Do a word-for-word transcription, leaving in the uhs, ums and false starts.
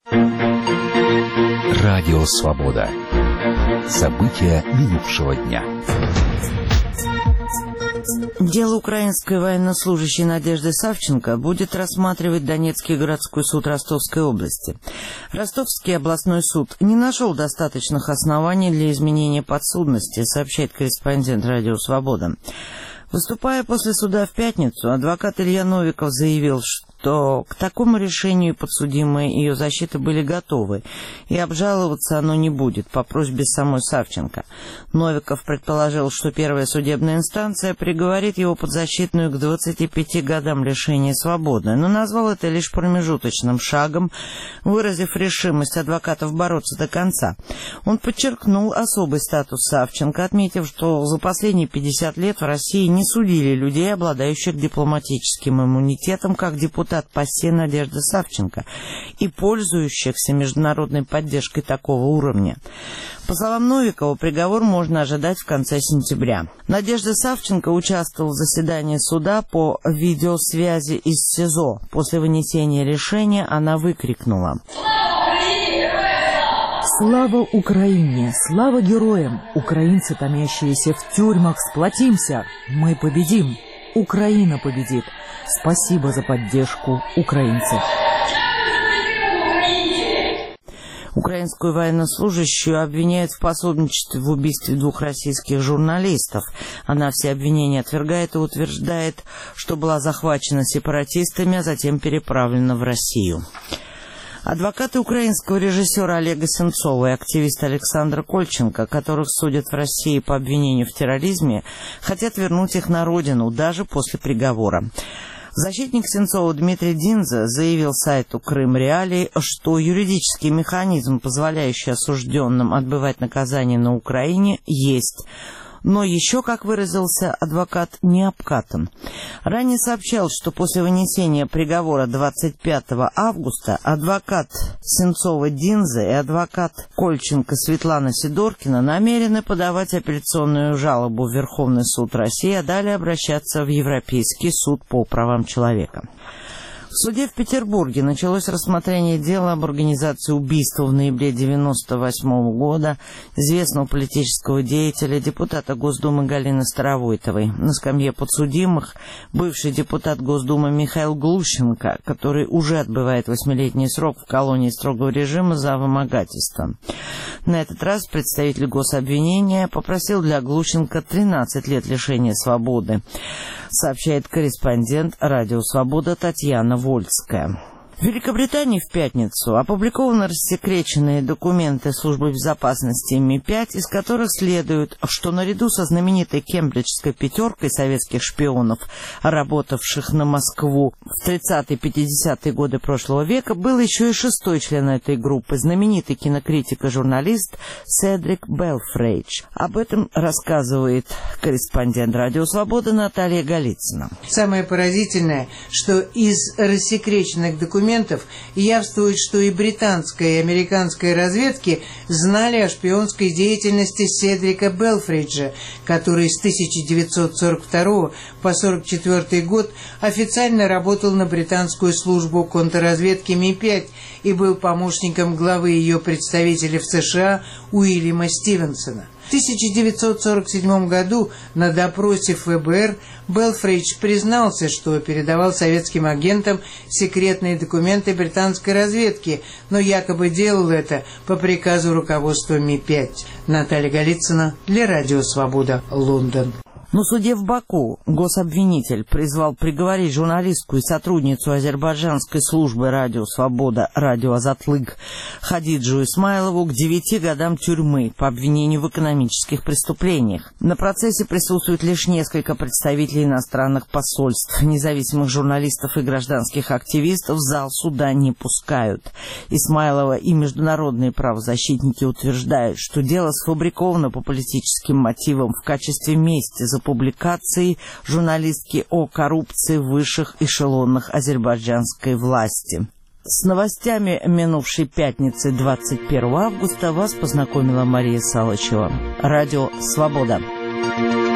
Радио «Свобода». События минувшего дня. Дело украинской военнослужащей Надежды Савченко будет рассматривать Донецкий городской суд Ростовской области. Ростовский областной суд не нашел достаточных оснований для изменения подсудности, сообщает корреспондент «Радио Свобода». Выступая после суда в пятницу, адвокат Илья Новиков заявил, что к такому решению подсудимые и ее защиты были готовы, и обжаловаться оно не будет по просьбе самой Савченко. Новиков предположил, что первая судебная инстанция приговорит его подзащитную к двадцати пяти годам лишения свободы, но назвал это лишь промежуточным шагом, выразив решимость адвокатов бороться до конца. Он подчеркнул особый статус Савченко, отметив, что за последние пятьдесят лет в России не судили людей, обладающих дипломатическим иммунитетом, как депутат ПАСЕ Надежда Савченко, и пользующихся международной поддержкой такого уровня. По словам Новикова, приговор можно ожидать в конце сентября. Надежда Савченко участвовала в заседании суда по видеосвязи из СИЗО. После вынесения решения она выкрикнула: «Слава Украине! Слава героям! Украинцы, томящиеся в тюрьмах, сплотимся! Мы победим! Украина победит! Спасибо за поддержку, украинцы!» Украинскую военнослужащую обвиняют в пособничестве в убийстве двух российских журналистов. Она все обвинения отвергает и утверждает, что была захвачена сепаратистами, а затем переправлена в Россию. Адвокаты украинского режиссера Олега Сенцова и активиста Александра Кольченко, которых судят в России по обвинению в терроризме, хотят вернуть их на родину даже после приговора. Защитник Сенцова Дмитрий Динза заявил сайту «Крым Реалии», что юридический механизм, позволяющий осужденным отбывать наказание на Украине, есть. Но еще, как выразился адвокат, не обкатан. Ранее сообщал, что после вынесения приговора двадцать пятого августа адвокат Сенцова Динза и адвокат Кольченко Светлана Сидоркина намерены подавать апелляционную жалобу в Верховный суд России, а далее обращаться в Европейский суд по правам человека. В суде в Петербурге началось рассмотрение дела об организации убийства в ноябре девяносто восьмого года известного политического деятеля, депутата Госдумы Галины Старовойтовой. На скамье подсудимых бывший депутат Госдумы Михаил Глущенко, который уже отбывает восьмилетний срок в колонии строгого режима за вымогательство. На этот раз представитель гособвинения попросил для Глущенко тринадцать лет лишения свободы, сообщает корреспондент «Радио Свобода» Татьяна Вольская. В Великобритании в пятницу опубликованы рассекреченные документы службы безопасности эм и пять, из которых следует, что наряду со знаменитой кембриджской пятеркой советских шпионов, работавших на Москву в тридцатые-пятидесятые годы прошлого века, был еще и шестой член этой группы, знаменитый кинокритик и журналист Седрик Белфрейдж. Об этом рассказывает корреспондент «Радио Свобода» Наталья Голицына. Самое поразительное, что из рассекреченных документов явствует, что и британская, и американская разведки знали о шпионской деятельности Седрика Белфриджа, который с тысяча девятьсот сорок второго по сорок четвёртый год официально работал на британскую службу контрразведки эм и пять и был помощником главы ее представителя в США Уильяма Стивенсона. В тысяча девятьсот сорок седьмом году на допросе эф бэ эр Белфридж признался, что передавал советским агентам секретные документы британской разведки, но якобы делал это по приказу руководства эм и пять. Наталья Голицына для Радио Свобода, Лондон. На суде в Баку гособвинитель призвал приговорить журналистку и сотрудницу азербайджанской службы «Радио Свобода» «Радио Азатлык» Хадиджу Исмайлову к девяти годам тюрьмы по обвинению в экономических преступлениях. На процессе присутствует лишь несколько представителей иностранных посольств. Независимых журналистов и гражданских активистов в зал суда не пускают. Исмайлова и международные правозащитники утверждают, что дело сфабриковано по политическим мотивам в качестве мести за публикации журналистки о коррупции в высших эшелонах азербайджанской власти. С новостями минувшей пятницы двадцать первого августа вас познакомила Мария Салычева. Радио «Свобода».